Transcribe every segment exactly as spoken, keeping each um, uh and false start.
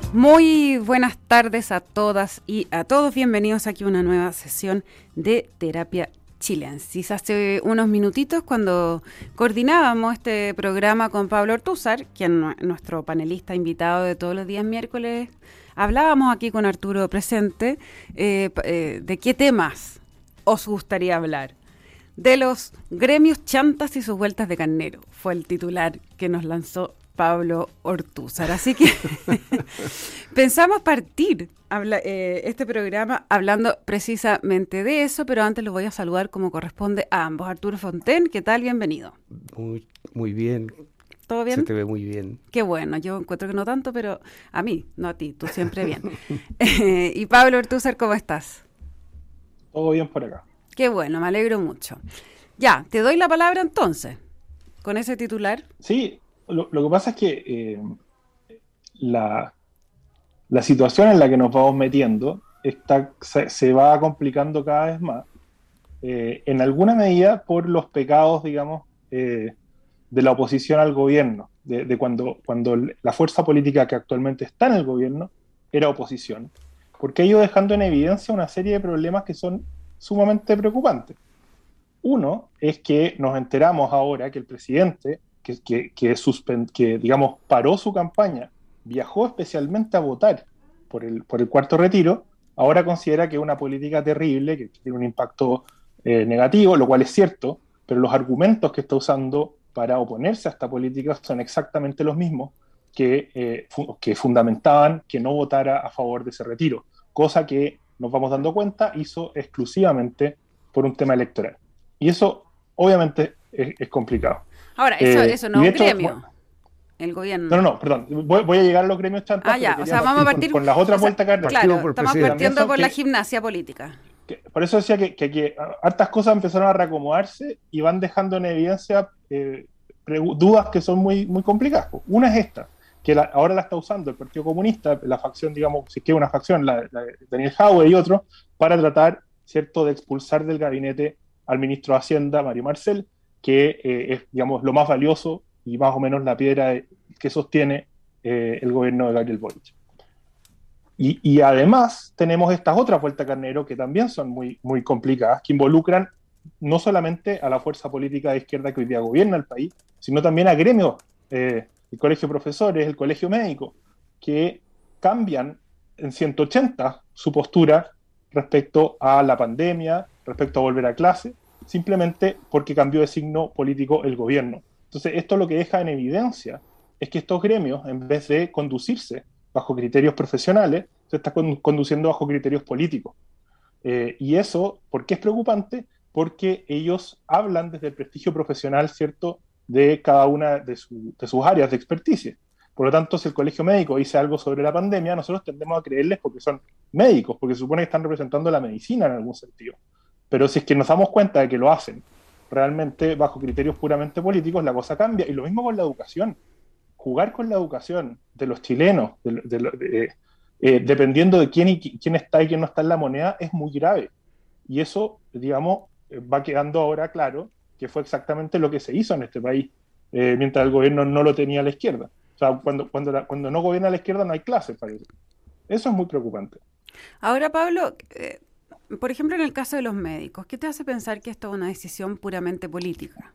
Muy buenas tardes a todas y a todos. Bienvenidos aquí a una nueva sesión de Terapia Chilensis. Hace unos minutitos, cuando coordinábamos este programa con Pablo Ortúzar, quien es nuestro panelista invitado de todos los días miércoles, hablábamos aquí con Arturo presente eh, eh, de qué temas os gustaría hablar. De los gremios chantas y sus vueltas de carnero, fue el titular que nos lanzó Pablo Ortúzar. Así que pensamos partir habla, eh, este programa hablando precisamente de eso, pero antes los voy a saludar como corresponde a ambos. Arturo Fonten, ¿qué tal? Bienvenido. Muy, muy bien. ¿Todo bien? Se te ve muy bien. Qué bueno, yo encuentro que no tanto, pero a mí, no a ti, tú siempre bien. eh, y Pablo Ortúzar, ¿cómo estás? Todo bien por acá. Qué bueno, me alegro mucho. Ya, te doy la palabra entonces, con ese titular. Sí, lo, lo que pasa es que eh, la, la situación en la que nos vamos metiendo está, se, se va complicando cada vez más, eh, en alguna medida por los pecados, digamos, eh, de la oposición al gobierno, de, de cuando, cuando la fuerza política que actualmente está en el gobierno era oposición, porque ha ido dejando en evidencia una serie de problemas que son sumamente preocupantes. Uno es que nos enteramos ahora que el presidente, que, que, que, suspend, que digamos, paró su campaña, viajó especialmente a votar por el, por el cuarto retiro, ahora considera que es una política terrible, que tiene un impacto eh, negativo, lo cual es cierto, pero los argumentos que está usando para oponerse a esta política son exactamente los mismos que, eh, fu que fundamentaban que no votara a favor de ese retiro, cosa que nos vamos dando cuenta hizo exclusivamente por un tema electoral. Y eso, obviamente, es, es complicado. Ahora, eso, eh, eso no es un hecho, gremio, bueno, el gobierno. No, no, no, perdón. Voy, voy a llegar a los gremios chantas. Ah, ya, o sea, vamos a partir con, con las otras o sea, vueltas carne. Claro, por estamos presidente. partiendo por que, la gimnasia política. Que, por eso decía que, que, que hartas cosas empezaron a reacomodarse y van dejando en evidencia eh, dudas que son muy, muy complicadas. Una es esta, que la, ahora la está usando el Partido Comunista, la facción, digamos, si es que es una facción, la, la de Daniel Jadwe y otros, para tratar, ¿cierto?, de expulsar del gabinete al ministro de Hacienda, Mario Marcel, que eh, es, digamos, lo más valioso y más o menos la piedra de, que sostiene eh, el gobierno de Gabriel Boric. Y, y además tenemos estas otras vueltas carnero que también son muy, muy complicadas, que involucran no solamente a la fuerza política de izquierda que hoy día gobierna el país, sino también a gremios, eh, el colegio de profesores, el colegio médico, que cambian en ciento ochenta su postura respecto a la pandemia, respecto a volver a clase, simplemente porque cambió de signo político el gobierno. Entonces, esto lo que deja en evidencia es que estos gremios, en vez de conducirse bajo criterios profesionales, se están conduciendo bajo criterios políticos. Eh, y eso, ¿por qué es preocupante? Porque ellos hablan desde el prestigio profesional, ¿cierto?, de cada una de, su, de sus áreas de experticia. Por lo tanto, si el colegio médico dice algo sobre la pandemia, nosotros tendemos a creerles porque son médicos, porque se supone que están representando la medicina en algún sentido. Pero si es que nos damos cuenta de que lo hacen realmente bajo criterios puramente políticos, la cosa cambia. Y lo mismo con la educación. Jugar con la educación de los chilenos, de, de, de, de, eh, dependiendo de quién, y, quién está y quién no está en la moneda, es muy grave. Y eso, digamos, va quedando ahora claro que fue exactamente lo que se hizo en este país, eh, mientras el gobierno no lo tenía a la izquierda. O sea, cuando, cuando, la, cuando no gobierna la izquierda no hay clases, parece. Eso es muy preocupante. Ahora, Pablo, eh, por ejemplo, en el caso de los médicos, ¿qué te hace pensar que esto es una decisión puramente política?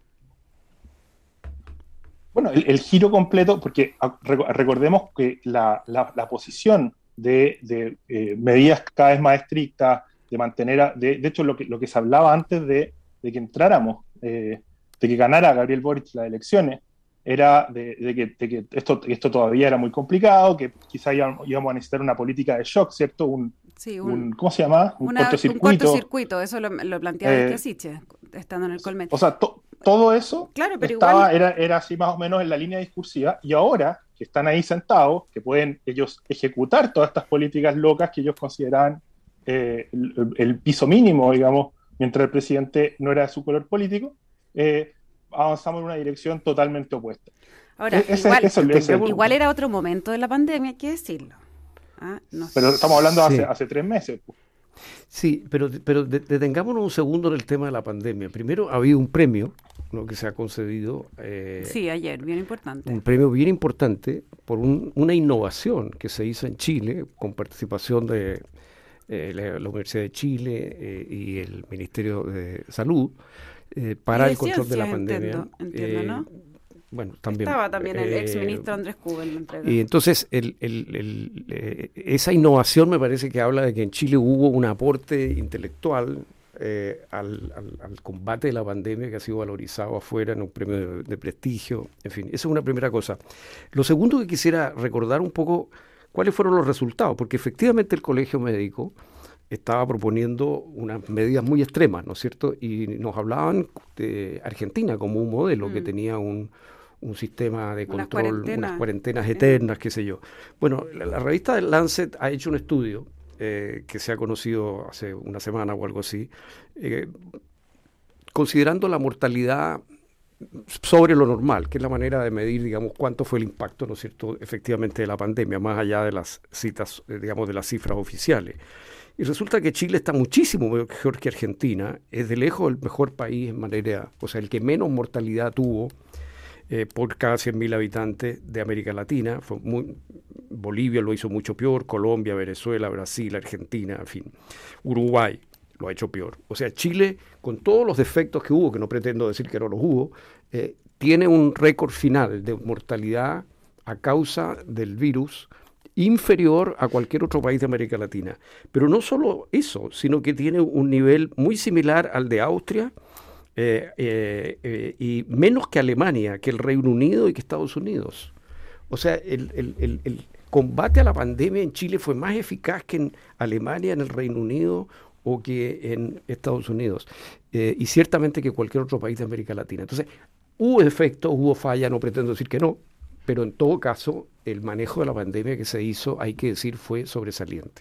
Bueno, el, el giro completo, porque recordemos que la, la, la posición de, de eh, medidas cada vez más estrictas, de mantener, a, de, de hecho lo que, lo que se hablaba antes de, de que entráramos, eh, de que ganara Gabriel Boric las elecciones, era de, de, que, de que esto, esto todavía era muy complicado, que quizá íbamos, íbamos a necesitar una política de shock, ¿cierto? Un, sí, un, un ¿cómo se llama? Un una, cortocircuito. Un cortocircuito, eso lo, lo planteaba eh, el Siche, estando en el Colmet. O sea, to, todo eso claro, pero estaba, igual... era, era así más o menos en la línea discursiva, y ahora que están ahí sentados, que pueden ellos ejecutar todas estas políticas locas que ellos consideraban eh, el, el piso mínimo, digamos, mientras el presidente no era de su color político, eh, avanzamos en una dirección totalmente opuesta. Ahora, ese, igual, ese, ese, igual era otro momento de la pandemia, hay que decirlo. Ah, no pero estamos hablando sí. hace, hace tres meses. Sí, pero, pero detengámonos un segundo en el tema de la pandemia. Primero, ha habido un premio, ¿no?, que se ha concedido. Eh, sí, ayer, bien importante. Un premio bien importante por un, una innovación que se hizo en Chile con participación de eh, la, la Universidad de Chile eh, y el Ministerio de Salud eh, para y de el control de la pandemia. Entiendo, entiendo eh, ¿no? Bueno, también. Estaba también el eh, ex ministro Andrés Kubel en la entrega. Y entonces, el, el, el, eh, esa innovación me parece que habla de que en Chile hubo un aporte intelectual eh, al, al, al combate de la pandemia que ha sido valorizado afuera en un premio de, de prestigio. En fin, esa es una primera cosa. Lo segundo que quisiera recordar un poco cuáles fueron los resultados, porque efectivamente el Colegio Médico estaba proponiendo unas medidas muy extremas, ¿no es cierto? Y nos hablaban de Argentina como un modelo mm. que tenía un un sistema de unas control, cuarentenas. unas cuarentenas eternas, qué sé yo. Bueno, la, la revista del Lancet ha hecho un estudio eh, que se ha conocido hace una semana o algo así, eh, considerando la mortalidad sobre lo normal, que es la manera de medir, digamos, cuánto fue el impacto, ¿no es cierto?, efectivamente de la pandemia, más allá de las citas, eh, digamos, de las cifras oficiales. Y resulta que Chile está muchísimo mejor que Argentina, es de lejos el mejor país en materia, o sea, el que menos mortalidad tuvo Eh, por cada cien mil habitantes de América Latina. Fue muy, Bolivia lo hizo mucho peor, Colombia, Venezuela, Brasil, Argentina, en fin. Uruguay lo ha hecho peor. O sea, Chile, con todos los defectos que hubo, que no pretendo decir que no los hubo, eh, tiene un récord final de mortalidad a causa del virus inferior a cualquier otro país de América Latina. Pero no solo eso, sino que tiene un nivel muy similar al de Austria, Eh, eh, eh, y menos que Alemania, que el Reino Unido y que Estados Unidos. O sea, el, el, el, el combate a la pandemia en Chile fue más eficaz que en Alemania, en el Reino Unido o que en Estados Unidos. Eh, y ciertamente que cualquier otro país de América Latina. Entonces, hubo efectos, hubo falla, no pretendo decir que no, pero en todo caso, el manejo de la pandemia que se hizo, hay que decir, fue sobresaliente.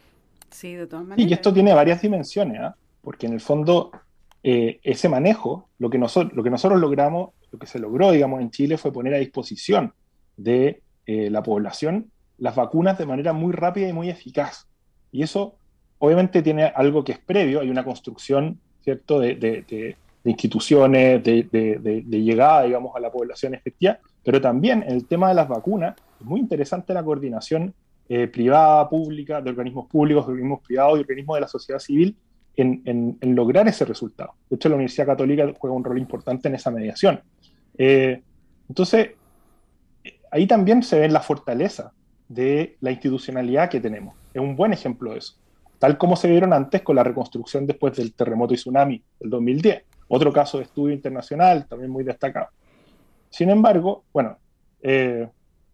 Sí, de todas maneras. Y esto tiene varias dimensiones, ¿eh? Porque en el fondo Eh, ese manejo, lo que, nosotros, lo que nosotros logramos, lo que se logró, digamos, en Chile fue poner a disposición de eh, la población las vacunas de manera muy rápida y muy eficaz. Y eso obviamente tiene algo que es previo, hay una construcción, ¿cierto?, de, de, de, de instituciones, de, de, de, de llegada, digamos, a la población efectiva, pero también en el tema de las vacunas, es muy interesante la coordinación eh, privada, pública, de organismos públicos, de organismos privados y organismos de la sociedad civil, En, en, en lograr ese resultado. De hecho, la Universidad Católica juega un rol importante en esa mediación. Eh, entonces, ahí también se ve la fortaleza de la institucionalidad que tenemos. Es un buen ejemplo de eso. Tal como se vieron antes con la reconstrucción después del terremoto y tsunami del dos mil diez. Otro caso de estudio internacional, también muy destacado. Sin embargo, bueno, eh,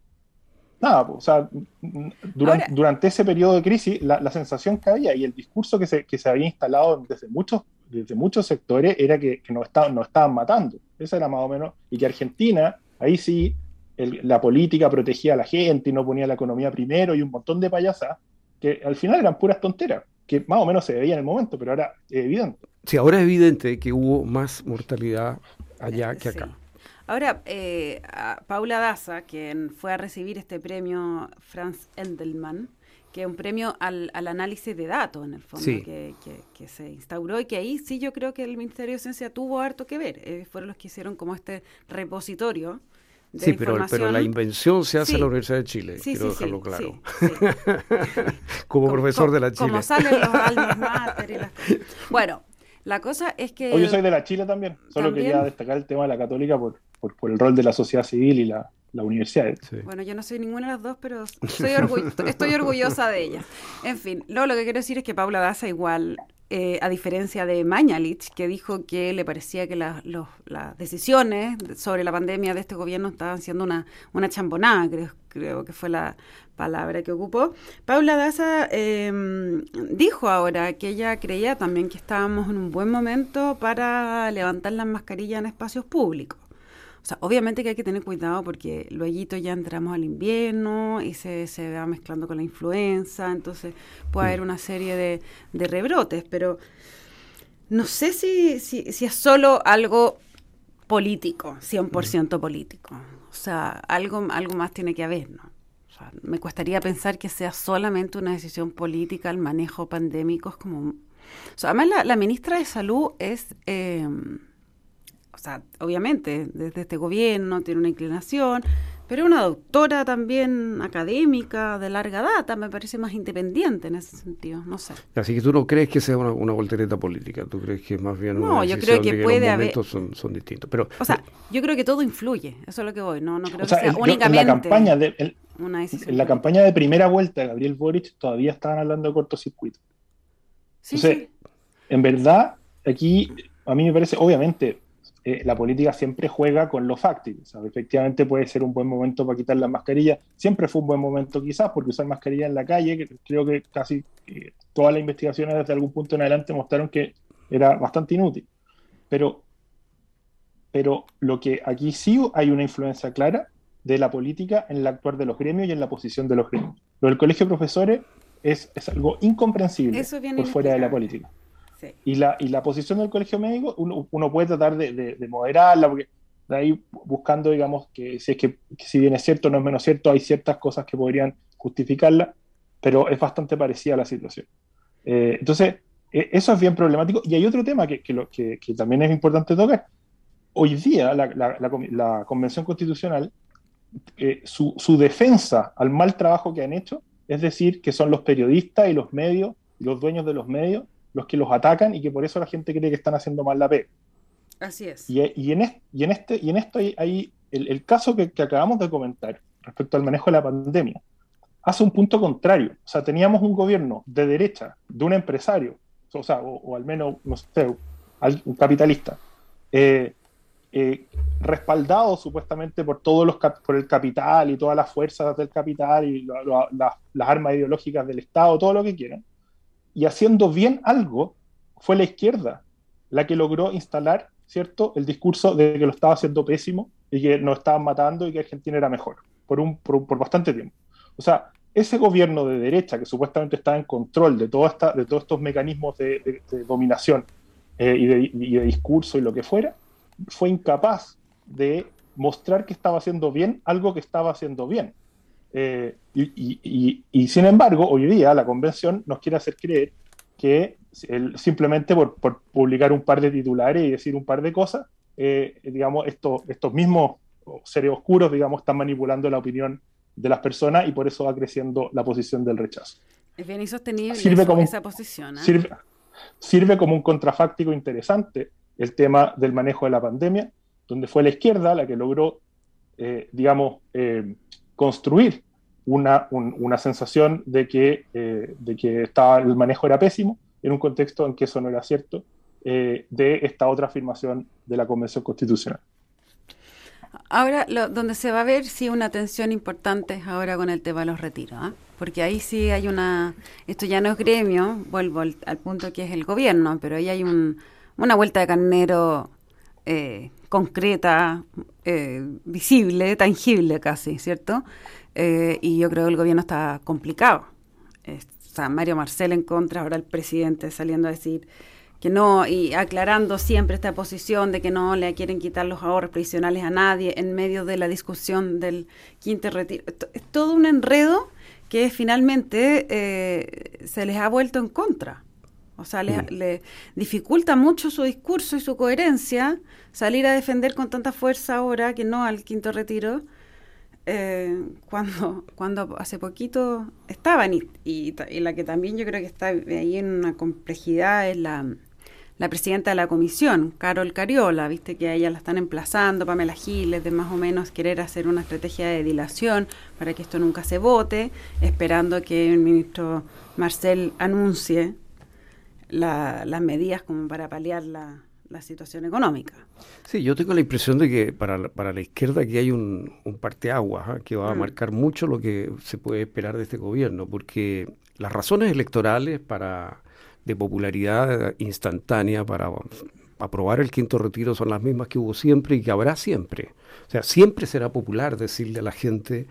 nada, o sea, durante, Ahora, durante ese periodo de crisis, la, la sensación que había y el discurso que se, que se había instalado desde muchos, desde muchos sectores era que, que nos, estaban, nos estaban matando. Eso era más o menos, y que Argentina, ahí sí, el, la política protegía a la gente y no ponía la economía primero y un montón de payasas, que al final eran puras tonteras, que más o menos se veía en el momento, pero ahora es evidente. Sí, ahora es evidente que hubo más mortalidad allá que acá. Sí. Ahora, eh, a Paula Daza, quien fue a recibir este premio Franz Endelmann, que es un premio al, al análisis de datos, en el fondo, sí. que, que, que se instauró y que ahí sí yo creo que el Ministerio de Ciencia tuvo harto que ver. Eh, fueron los que hicieron como este repositorio de Sí, pero, pero la invención se hace sí. en la Universidad de Chile, sí, quiero sí, dejarlo sí, claro. Sí, sí. como, como profesor como, de la Chile. Como salen los almas mater y las... Bueno, la cosa es que... O yo soy de la Chile también, solo ¿También? quería destacar el tema de la Católica por, por, por el rol de la sociedad civil y la, la universidad. Sí. Bueno, yo no soy ninguna de las dos, pero soy orgull- estoy orgullosa de ellas. En fin, lo, lo que quiero decir es que Paula Daza igual, eh, a diferencia de Mañalich, que dijo que le parecía que la, los, las decisiones sobre la pandemia de este gobierno estaban siendo una, una chambonada, creo, creo que fue la palabra que ocupó. Paula Daza eh, dijo ahora que ella creía también que estábamos en un buen momento para levantar las mascarillas en espacios públicos. O sea, obviamente que hay que tener cuidado porque luego ya entramos al invierno y se, se va mezclando con la influenza, entonces puede haber una serie de, de rebrotes, pero no sé si, si, si es solo algo político, cien por ciento político. O sea, algo, algo más tiene que haber, ¿no? O sea, me cuestaría pensar que sea solamente una decisión política el manejo pandémico. Es como... O sea, además, la, la ministra de Salud es... Eh, o sea, obviamente, desde este gobierno tiene una inclinación, pero es una doctora también académica de larga data, me parece más independiente en ese sentido, no sé. Así que tú no crees que sea una, una voltereta política, tú crees que es más bien no, una yo decisión creo que de que puede los haber... momentos son, son distintos. Pero, o sea, yo creo que todo influye, eso es lo que voy, no, no creo o sea, que sea el, yo, únicamente en la campaña de, el, una decisión en la política. campaña de primera vuelta de Gabriel Boric todavía estaban hablando de cortocircuito. Sí, Entonces, sí. en verdad, aquí a mí me parece, obviamente, eh, la política siempre juega con lo fáctico. O sea, efectivamente puede ser un buen momento para quitar las mascarillas. Siempre fue un buen momento quizás, porque usar mascarilla en la calle, que creo que casi eh, todas las investigaciones desde algún punto en adelante mostraron que era bastante inútil. Pero, pero lo que aquí sí hay una influencia clara de la política en el actuar de los gremios y en la posición de los gremios. Lo del colegio de profesores es, es algo incomprensible Eso es bien por fuera de la inexplicable. política. Sí. Y la, y la posición del colegio médico, uno, uno puede tratar de, de, de moderarla, porque de ahí buscando, digamos, que si es que, que si bien es cierto o no es menos cierto, hay ciertas cosas que podrían justificarla, pero es bastante parecida a la situación. Eh, entonces, eh, eso es bien problemático. Y hay otro tema que, que, lo, que, que también es importante tocar. Hoy día, la, la, la, la Convención Constitucional, eh, su, su defensa al mal trabajo que han hecho, es decir, que son los periodistas y los medios, y los dueños de los medios, los que los atacan y que por eso la gente cree que están haciendo mal la pega. Así es. Y, y, en, este, y, en, este, y en esto hay, hay el, el caso que, que acabamos de comentar respecto al manejo de la pandemia, hace un punto contrario. O sea, teníamos un gobierno de derecha, de un empresario, o sea, o, o al menos, no sé, un capitalista, eh, eh, respaldado supuestamente por todos los por el capital y todas las fuerzas del capital y lo, lo, la, las armas ideológicas del Estado, todo lo que quieran. Y haciendo bien algo, fue la izquierda la que logró instalar, ¿cierto?, el discurso de que lo estaba haciendo pésimo y que nos estaban matando y que Argentina era mejor, por, un, por, por bastante tiempo. O sea, ese gobierno de derecha que supuestamente está en control de, toda esta, de todos estos mecanismos de, de, de dominación eh, y, de, y de discurso y lo que fuera, fue incapaz de mostrar que estaba haciendo bien algo que estaba haciendo bien. Eh, y, y, y, y sin embargo, hoy día la convención nos quiere hacer creer que el, simplemente por, por publicar un par de titulares y decir un par de cosas, eh, digamos, esto, estos mismos seres oscuros, digamos, están manipulando la opinión de las personas y por eso va creciendo la posición del rechazo. Es bien insostenible sirve eso, como, esa posición. ¿eh? Sirve, sirve como un contrafáctico interesante el tema del manejo de la pandemia, donde fue la izquierda la que logró, eh, digamos, eh, construir una, un, una sensación de que, eh, de que estaba, el manejo era pésimo, en un contexto en que eso no era cierto, eh, de esta otra afirmación de la Convención Constitucional. Ahora, lo, donde se va a ver sí una tensión importante es ahora con el tema de los retiros, ¿eh? Porque ahí sí hay una, esto ya no es gremio, vuelvo al, al punto que es el gobierno, pero ahí hay un, una vuelta de carnero eh, concreta, eh, visible, tangible casi, ¿cierto? Eh, y yo creo que el gobierno está complicado. Eh, o sea, Mario Marcel en contra, ahora el presidente saliendo a decir que no, y aclarando siempre esta posición de que no le quieren quitar los ahorros previsionales a nadie en medio de la discusión del quinto retiro. Es todo un enredo que finalmente eh, se les ha vuelto en contra. O sea, les, mm. le dificulta mucho su discurso y su coherencia salir a defender con tanta fuerza ahora que no al quinto retiro, eh, cuando cuando hace poquito estaban. Y, y, y la que también yo creo que está ahí en una complejidad es la, la presidenta de la comisión, Carol Cariola, viste que a ella la están emplazando, Pamela Giles, de más o menos querer hacer una estrategia de dilación para que esto nunca se vote, esperando que el ministro Marcel anuncie La, las medidas como para paliar la, la situación económica. Sí, yo tengo la impresión de que para, para la izquierda aquí hay un, un parteaguas ¿eh? que va a mm. marcar mucho lo que se puede esperar de este gobierno, porque las razones electorales para de popularidad instantánea para aprobar el quinto retiro son las mismas que hubo siempre y que habrá siempre. O sea, siempre será popular decirle a la gente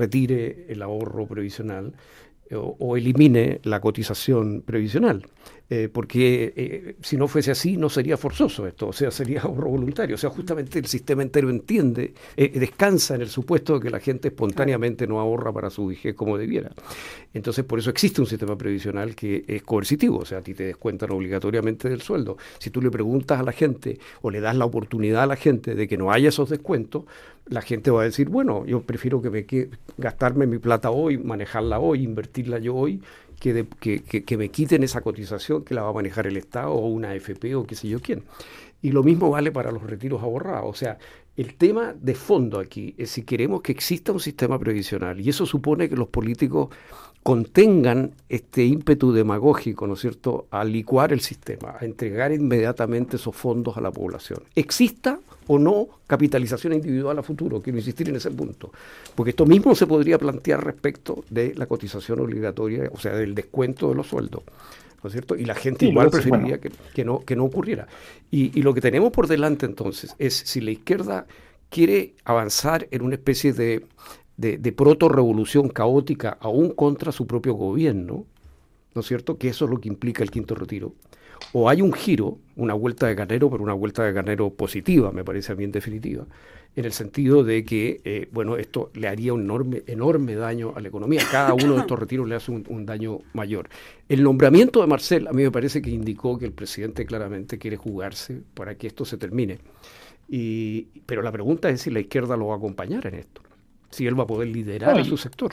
retire el ahorro previsional o, o elimine la cotización previsional. Eh, porque eh, si no fuese así no sería forzoso esto, o sea, sería ahorro voluntario, o sea, justamente el sistema entero entiende, eh, descansa en el supuesto de que la gente espontáneamente no ahorra para su vejez como debiera. Entonces, por eso existe un sistema previsional que es coercitivo, o sea, a ti te descuentan obligatoriamente del sueldo. Si tú le preguntas a la gente o le das la oportunidad a la gente de que no haya esos descuentos, la gente va a decir, bueno, yo prefiero que me que, gastarme mi plata hoy, manejarla hoy, invertirla yo hoy, Que, de, que, que, que me quiten esa cotización que la va a manejar el Estado o una A F P o qué sé yo quién. Y lo mismo vale para los retiros ahorrados. O sea, el tema de fondo aquí es si queremos que exista un sistema previsional, y eso supone que los políticos contengan este ímpetu demagógico, ¿no es cierto?, a licuar el sistema, a entregar inmediatamente esos fondos a la población. Exista o no capitalización individual a futuro, quiero insistir en ese punto, porque esto mismo se podría plantear respecto de la cotización obligatoria, o sea, del descuento de los sueldos, ¿no es cierto? Y la gente sí, igual preferiría bueno. que, que, no, que no ocurriera. Y, y lo que tenemos por delante entonces es si la izquierda quiere avanzar en una especie de, de, de proto-revolución caótica aún contra su propio gobierno, ¿no es cierto?, que eso es lo que implica el quinto retiro. O hay un giro, una vuelta de carnero, pero una vuelta de carnero positiva, me parece a mí en definitiva, en el sentido de que, eh, bueno, esto le haría un enorme, enorme daño a la economía. Cada uno de estos retiros le hace un, un daño mayor. El nombramiento de Marcel a mí me parece que indicó que el presidente claramente quiere jugarse para que esto se termine. Y, pero la pregunta es si la izquierda lo va a acompañar en esto, si él va a poder liderar no, a su sector.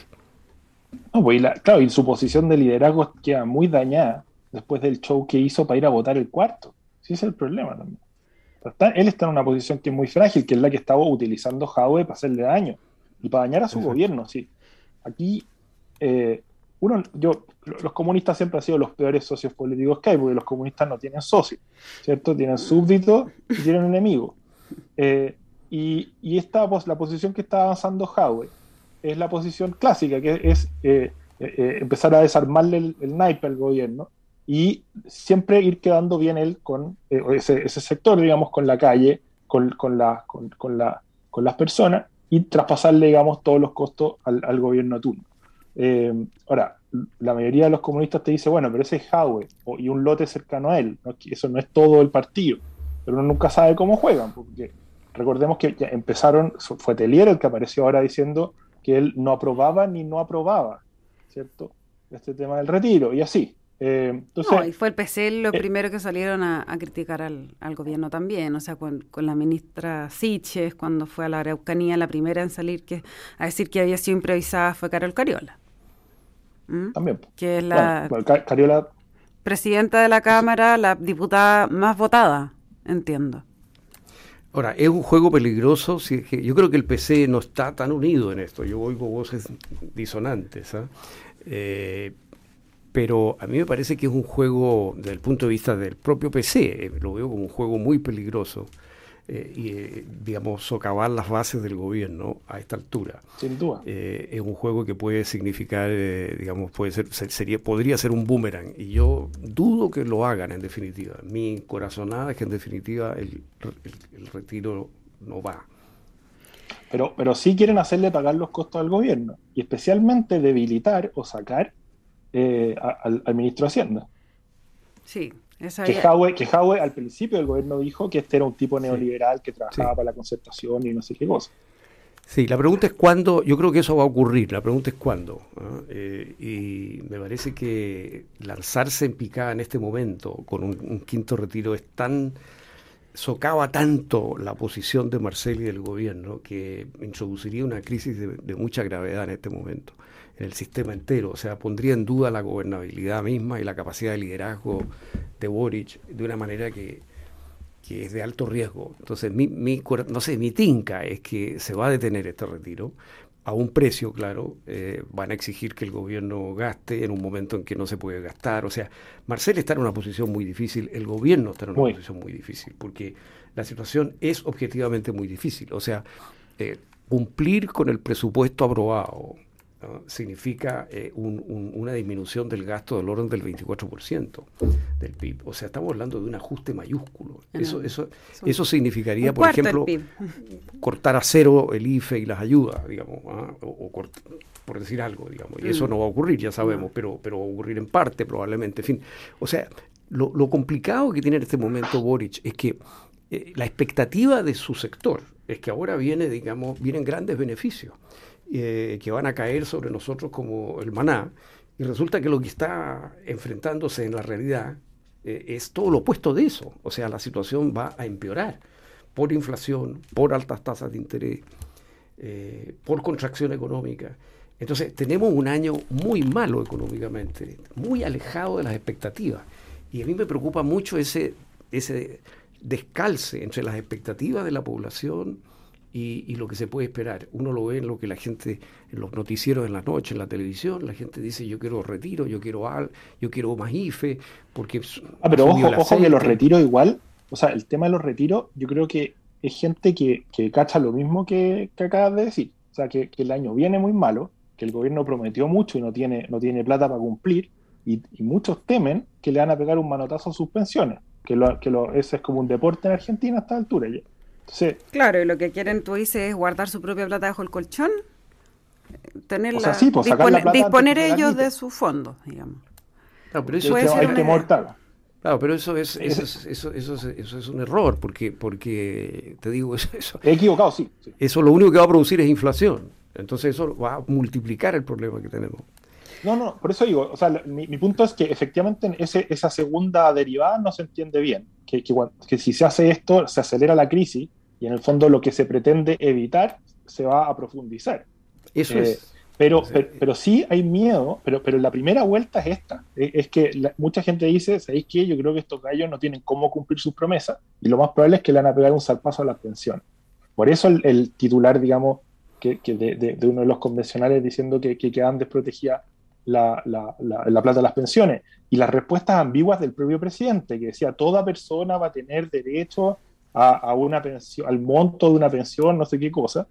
No, pues, y la, claro, y su posición de liderazgo queda muy dañada después del show que hizo para ir a votar el cuarto. Sí, ese es el problema también. Está, él está en una posición que es muy frágil, que es la que estaba utilizando Jadwe para hacerle daño y para dañar a su Exacto. gobierno. Sí. Aquí, eh, uno, yo, los comunistas siempre han sido los peores socios políticos que hay, porque los comunistas no tienen socios, ¿cierto? Tienen súbditos y tienen enemigos. Eh, y, y esta, pues, la posición que está avanzando Jadwe es la posición clásica, que es eh, eh, empezar a desarmarle el, el naipe al gobierno y siempre ir quedando bien él con eh, ese, ese sector, digamos, con la calle, con, con, la, con, con, la, con las personas, y traspasarle, digamos, todos los costos al, al gobierno de turno. Eh, ahora, la mayoría de los comunistas te dice, bueno, pero ese es Jadwe y un lote cercano a él, ¿no? Eso no es todo el partido, pero uno nunca sabe cómo juegan, porque recordemos que ya empezaron, fue Tellier el que apareció ahora diciendo que él no aprobaba ni no aprobaba, ¿cierto?, este tema del retiro, y así. Eh, entonces, no, y fue el P C lo eh, primero que salieron a, a criticar al, al gobierno también, o sea, con, con la ministra Siches, cuando fue a la Araucanía, la primera en salir que a decir que había sido improvisada fue Carol Cariola. ¿Mm? También. Que es la bueno, bueno, Cariola, presidenta de la Cámara, la diputada más votada, entiendo. Ahora, es un juego peligroso, si es que yo creo que el P C no está tan unido en esto, yo oigo voces disonantes, ¿eh? Eh, pero a mí me parece que es un juego, desde el punto de vista del propio P C, eh, lo veo como un juego muy peligroso, eh, y eh, digamos, socavar las bases del gobierno a esta altura. Sin duda. Eh, es un juego que puede significar, eh, digamos, puede ser, sería, podría ser un boomerang, y yo dudo que lo hagan en definitiva. Mi corazonada es que en definitiva el, el, el retiro no va. Pero, pero sí quieren hacerle pagar los costos al gobierno, y especialmente debilitar o sacar eh, a, al, al ministro de Hacienda. Sí. Esa que, ya... Jadwe, que Jadwe al principio del gobierno dijo que este era un tipo neoliberal sí. que trabajaba sí. para la concertación y no sé qué cosa. Sí, la pregunta es cuándo, yo creo que eso va a ocurrir, la pregunta es cuándo. ¿no? Eh, y me parece que lanzarse en picada en este momento con un, un quinto retiro es tan, socava tanto la posición de Marcel y del gobierno que introduciría una crisis de, de mucha gravedad en este momento, en el sistema entero. O sea, pondría en duda la gobernabilidad misma y la capacidad de liderazgo de Boric de una manera que, que es de alto riesgo. Entonces, mi, mi, no sé, mi tinca es que se va a detener este retiro a un precio, claro. Eh, van a exigir que el gobierno gaste en un momento en que no se puede gastar. O sea, Marcel está en una posición muy difícil, el gobierno está en una muy. posición muy difícil, porque la situación es objetivamente muy difícil. O sea, eh, cumplir con el presupuesto aprobado, ¿no? significa eh, un, un, una disminución del gasto del orden del veinticuatro por ciento del P I B. O sea, estamos hablando de un ajuste mayúsculo. No, eso, eso, eso significaría, por ejemplo, cortar a cero el I F E y las ayudas, digamos, ¿ah? o, o cort, por decir algo, digamos. Y mm. eso no va a ocurrir, ya sabemos, no. pero, pero va a ocurrir en parte, probablemente. En fin, o sea, lo, lo complicado que tiene en este momento Boric es que eh, la expectativa de su sector es que ahora viene, digamos, vienen grandes beneficios eh, que van a caer sobre nosotros como el maná, y resulta que lo que está enfrentándose en la realidad eh, es todo lo opuesto de eso. O sea, la situación va a empeorar por inflación, por altas tasas de interés, eh, por contracción económica. Entonces, tenemos un año muy malo económicamente, muy alejado de las expectativas. Y a mí me preocupa mucho ese, ese descalce entre las expectativas de la población y, y lo que se puede esperar. Uno lo ve en lo que la gente, en los noticieros en la noche, en la televisión, la gente dice yo quiero retiro, yo quiero al, yo quiero más I F E, porque... Ah, pero ojo, ojo que los retiros igual, o sea, el tema de los retiros, yo creo que es gente que, que cacha lo mismo que, que acabas de decir. O sea, que, que el año viene muy malo, que el gobierno prometió mucho y no tiene, no tiene plata para cumplir, y, y muchos temen que le van a pegar un manotazo a sus pensiones, que, lo, que lo, ese es como un deporte en Argentina a esta altura. Entonces, claro, y lo que quieren, tú dices, es guardar su propia plata bajo el colchón, tenerla, o sea, sí, pues, dispone, la plata disponer de ellos de sus fondos, digamos. No, pero eso hay que, hay que mortal. Claro, pero eso es, eso es, eso, eso es, eso es un error, porque, porque te digo, eso, eso, he equivocado, sí, sí. Eso lo único que va a producir es inflación. Entonces eso va a multiplicar el problema que tenemos. No, no, por eso digo, o sea, mi, mi punto es que efectivamente ese, esa segunda derivada no se entiende bien, que, que, que si se hace esto, se acelera la crisis y en el fondo lo que se pretende evitar se va a profundizar. Eso eh, es. Pero, pero, pero sí hay miedo, pero, pero la primera vuelta es esta, es, es que la, mucha gente dice, ¿sabéis qué? Yo creo que estos gallos no tienen cómo cumplir sus promesas y lo más probable es que le van a pegar un salpazo a las pensiones. Por eso el, el titular, digamos, que, que de, de, de uno de los convencionales diciendo que, que quedan desprotegidas la, la, la, la plata de las pensiones, y las respuestas ambiguas del propio presidente, que decía toda persona va a tener derecho a, a una pensión, al monto de una pensión, no sé qué cosa.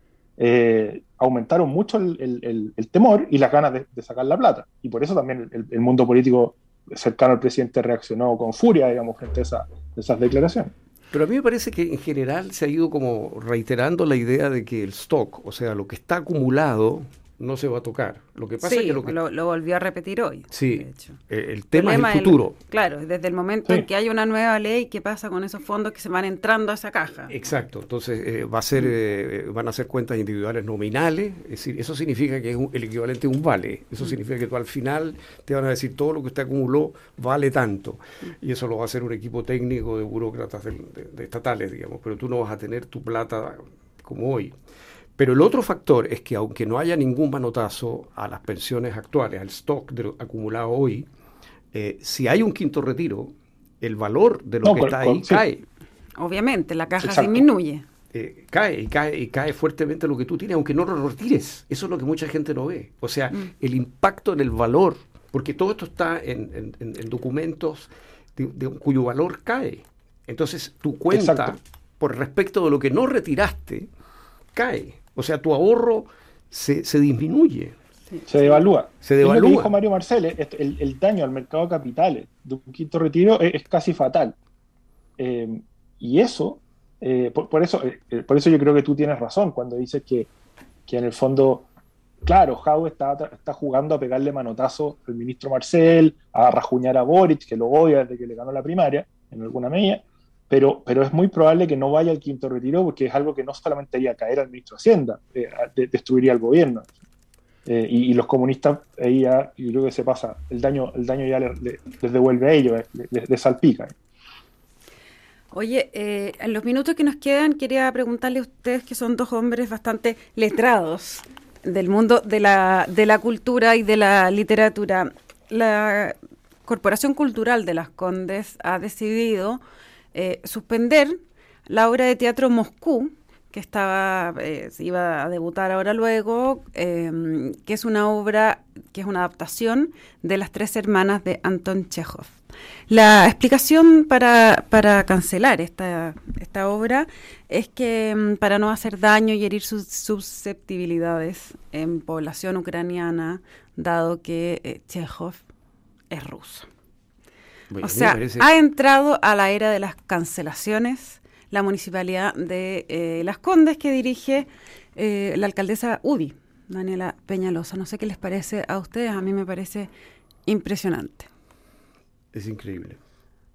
Eh, aumentaron mucho el, el, el temor y las ganas de, de sacar la plata, y por eso también el, el mundo político cercano al presidente reaccionó con furia, digamos, frente a esa, esas declaraciones. Pero a mí me parece que en general se ha ido como reiterando la idea de que el stock, o sea, lo que está acumulado, no se va a tocar. Lo que pasa sí, es que lo, que... lo, lo volvió a repetir hoy. Sí, de hecho. Eh, el tema el es el futuro. El, claro, desde el momento sí. en que hay una nueva ley, ¿qué pasa con esos fondos que se van entrando a esa caja? Exacto, entonces eh, va a ser, eh, van a ser cuentas individuales nominales, es decir, eso significa que es un, el equivalente a un vale, eso mm. significa que tú al final te van a decir todo lo que usted acumuló vale tanto, mm. y eso lo va a hacer un equipo técnico de burócratas de, de, de estatales, digamos, pero tú no vas a tener tu plata como hoy. Pero el otro factor es que aunque no haya ningún manotazo a las pensiones actuales, al stock de lo acumulado hoy, eh, si hay un quinto retiro, el valor de lo no, que con, está ahí con, cae. Sí. Obviamente, la caja Exacto. disminuye. Eh, cae, y cae, y cae fuertemente lo que tú tienes, aunque no lo retires. Eso es lo que mucha gente no ve. O sea, mm. el impacto en el valor, porque todo esto está en, en, en documentos de, de, cuyo valor cae. Entonces, tu cuenta, Exacto. por respecto de lo que no retiraste, cae. O sea, tu ahorro se, se disminuye. Sí. Se devalúa. Se devalúa. Es lo que dijo Mario Marcel, el, el daño al mercado de capitales de un quinto retiro es, es casi fatal. Eh, y eso, eh, por, por eso, eh, por eso yo creo que tú tienes razón cuando dices que, que en el fondo, claro, Jau está, está jugando a pegarle manotazo al ministro Marcel, a rajuñar a Boric, que lo odia desde que le ganó la primaria, en alguna medida. Pero, pero es muy probable que no vaya al quinto retiro porque es algo que no solamente haría caer al ministro de Hacienda, eh, de, destruiría al gobierno. Eh, y, y los comunistas, ahí ya, yo creo que se pasa, el daño, el daño ya les le, le devuelve a ellos, les le salpica. Oye, eh, en los minutos que nos quedan, quería preguntarle a ustedes, que son dos hombres bastante letrados del mundo de la, de la cultura y de la literatura. La Corporación Cultural de Las Condes ha decidido Eh, suspender la obra de teatro Moscú, que estaba eh, se iba a debutar ahora luego, eh, que es una obra, que es una adaptación de Las Tres Hermanas de Anton Chejov. La explicación para, para cancelar esta, esta obra es que para no hacer daño y herir sus susceptibilidades en población ucraniana, dado que eh, Chejov es ruso. Bueno, o sea, parece... ha entrado a la era de las cancelaciones la municipalidad de eh, Las Condes, que dirige eh, la alcaldesa UDI, Daniela Peñalosa. No sé qué les parece a ustedes, a mí me parece impresionante. Es increíble.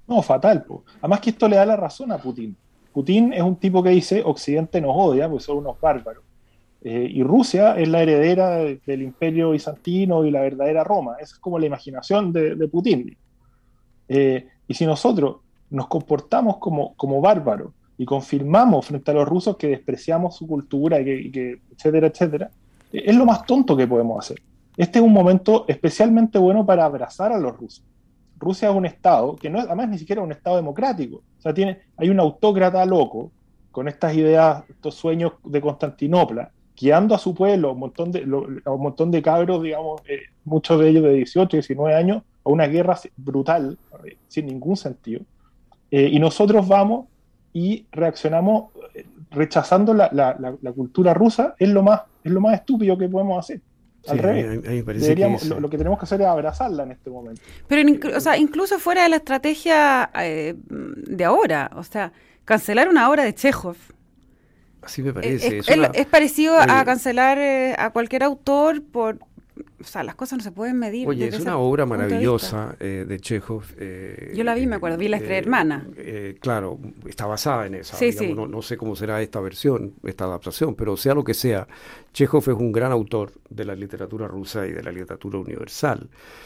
No, fatal. Po. Además que esto le da la razón a Putin. Putin es un tipo que dice, Occidente nos odia, pues son unos bárbaros. Eh, y Rusia es la heredera de, del imperio bizantino y la verdadera Roma. Esa es como la imaginación de, de Putin. Eh, y si nosotros nos comportamos como, como bárbaros y confirmamos frente a los rusos que despreciamos su cultura, y que, y que, etcétera, etcétera, eh, es lo más tonto que podemos hacer. Este es un momento especialmente bueno para abrazar a los rusos. Rusia es un estado que no es, además ni siquiera es un estado democrático. O sea, tiene, hay un autócrata loco con estas ideas, estos sueños de Constantinopla, guiando a su pueblo, un montón de, lo, a un montón de cabros, digamos, eh, muchos de ellos de dieciocho, diecinueve años, a una guerra brutal, eh, sin ningún sentido. Eh, y nosotros vamos y reaccionamos eh, rechazando la, la, la, la cultura rusa, es lo, más, es lo más estúpido que podemos hacer. Al sí, revés. A mí, a mí parece Deberíamos, que es, lo, lo que tenemos que hacer es abrazarla en este momento. Pero inclu- o sea, incluso fuera de la estrategia eh, de ahora, o sea, cancelar una obra de Chekhov. Así me parece. Es, es, una, es parecido oye, a cancelar eh, a cualquier autor por... O sea, las cosas no se pueden medir. Oye, es una obra maravillosa de, eh, de Chekhov. Eh, Yo la vi, me acuerdo, vi La Estrella eh, Hermana. Eh, claro, está basada en esa. Sí, digamos, sí. No, no sé cómo será esta versión, esta adaptación, pero sea lo que sea, Chekhov es un gran autor de la literatura rusa y de la literatura universal.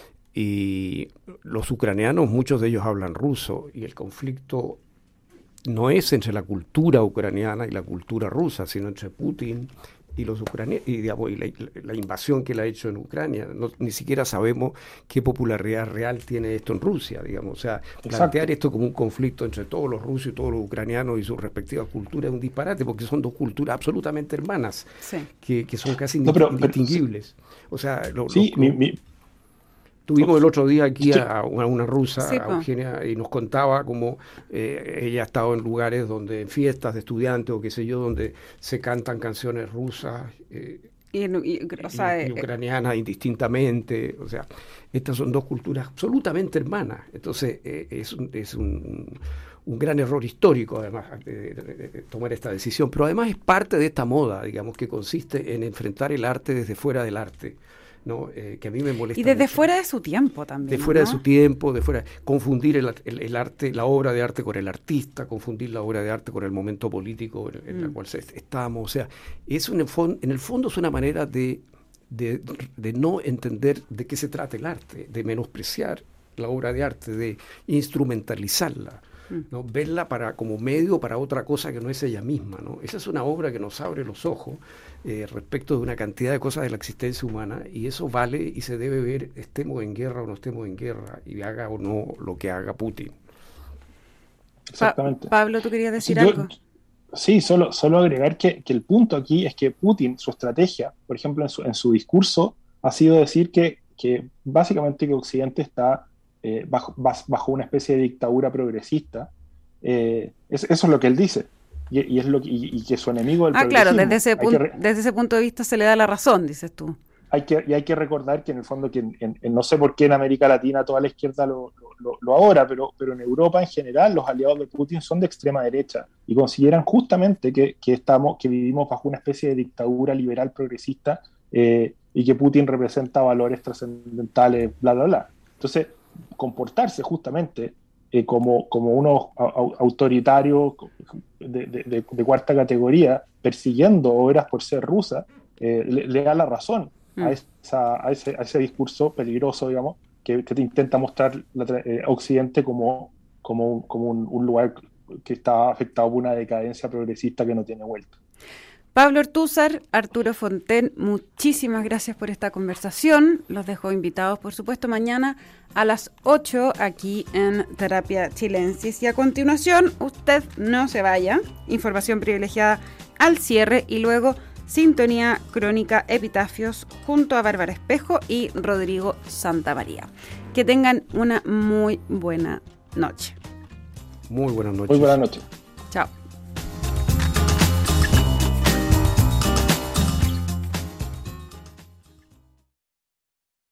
Y los ucranianos, muchos de ellos hablan ruso, y el conflicto no es entre la cultura ucraniana y la cultura rusa, sino entre Putin y los ucranianos, y, digamos, y la, la invasión que él ha hecho en Ucrania. No, ni siquiera sabemos qué popularidad real tiene esto en Rusia, digamos. O sea, Exacto. plantear esto como un conflicto entre todos los rusos y todos los ucranianos y sus respectivas culturas es un disparate, porque son dos culturas absolutamente hermanas, sí. que, que son casi no, pero, indistinguibles. Pero, o sea, lo, sí, lo, mi, lo, mi, Tuvimos el otro día aquí a una, una rusa, sí, a Eugenia, y nos contaba cómo eh, ella ha estado en lugares donde, en fiestas de estudiantes o qué sé yo, donde se cantan canciones rusas eh, y, y, o sea, y, y ucranianas eh, indistintamente. O sea, estas son dos culturas absolutamente hermanas. Entonces, eh, es, un, es un, un gran error histórico, además, de, de, de, de tomar esta decisión. Pero además es parte de esta moda, digamos, que consiste en enfrentar el arte desde fuera del arte. ¿no? Eh, que a mí me molesta y desde mucho. Fuera de su tiempo también. De fuera ¿no? de su tiempo, de fuera, confundir el, el, el arte, la obra de arte con el artista, confundir la obra de arte con el momento político en, en mm. el cual estamos. O sea, es un, en el fondo es una manera de, de, de no entender de qué se trata el arte, de menospreciar la obra de arte, de instrumentalizarla. ¿no? Verla para, como medio para otra cosa que no es ella misma, ¿no? Esa es una obra que nos abre los ojos eh, respecto de una cantidad de cosas de la existencia humana, y eso vale y se debe ver, estemos en guerra o no estemos en guerra, y haga o no lo que haga Putin. Exactamente. Pa- Pablo, ¿tú querías decir sí, yo, algo? Sí, solo, solo agregar que, que el punto aquí es que Putin, su estrategia, por ejemplo, en su, en su discurso, ha sido decir que, que básicamente que Occidente está Eh, bajo, bajo una especie de dictadura progresista. Eh, es, eso es lo que él dice, y, y, es lo que, y, y que su enemigo del ah, progresismo. claro, desde ese, punto, re, desde ese punto de vista se le da la razón, dices tú. Hay que, y hay que recordar que en el fondo, que en, en, en, no sé por qué en América Latina toda la izquierda lo, lo, lo ahora, pero, pero en Europa en general los aliados de Putin son de extrema derecha y consideran justamente que, que, estamos, que vivimos bajo una especie de dictadura liberal progresista eh, y que Putin representa valores trascendentales, bla, bla, bla. Entonces, comportarse justamente eh, como, como unos autoritarios de, de, de, de cuarta categoría, persiguiendo obras por ser rusas, eh, le, le da la razón mm. a, esa, a, ese, a ese discurso peligroso, digamos, que, que te intenta mostrar la, eh, Occidente como, como, como un, un lugar que está afectado por una decadencia progresista que no tiene vuelta. Pablo Ortúzar, Arturo Fonten, muchísimas gracias por esta conversación. Los dejo invitados, por supuesto, mañana a las ocho aquí en Terapia Chilensis. Y a continuación, usted no se vaya. Información privilegiada al cierre y luego Sintonía Crónica Epitafios junto a Bárbara Espejo y Rodrigo Santamaría. Que tengan una muy buena noche. Muy buenas noches. Muy buenas noches.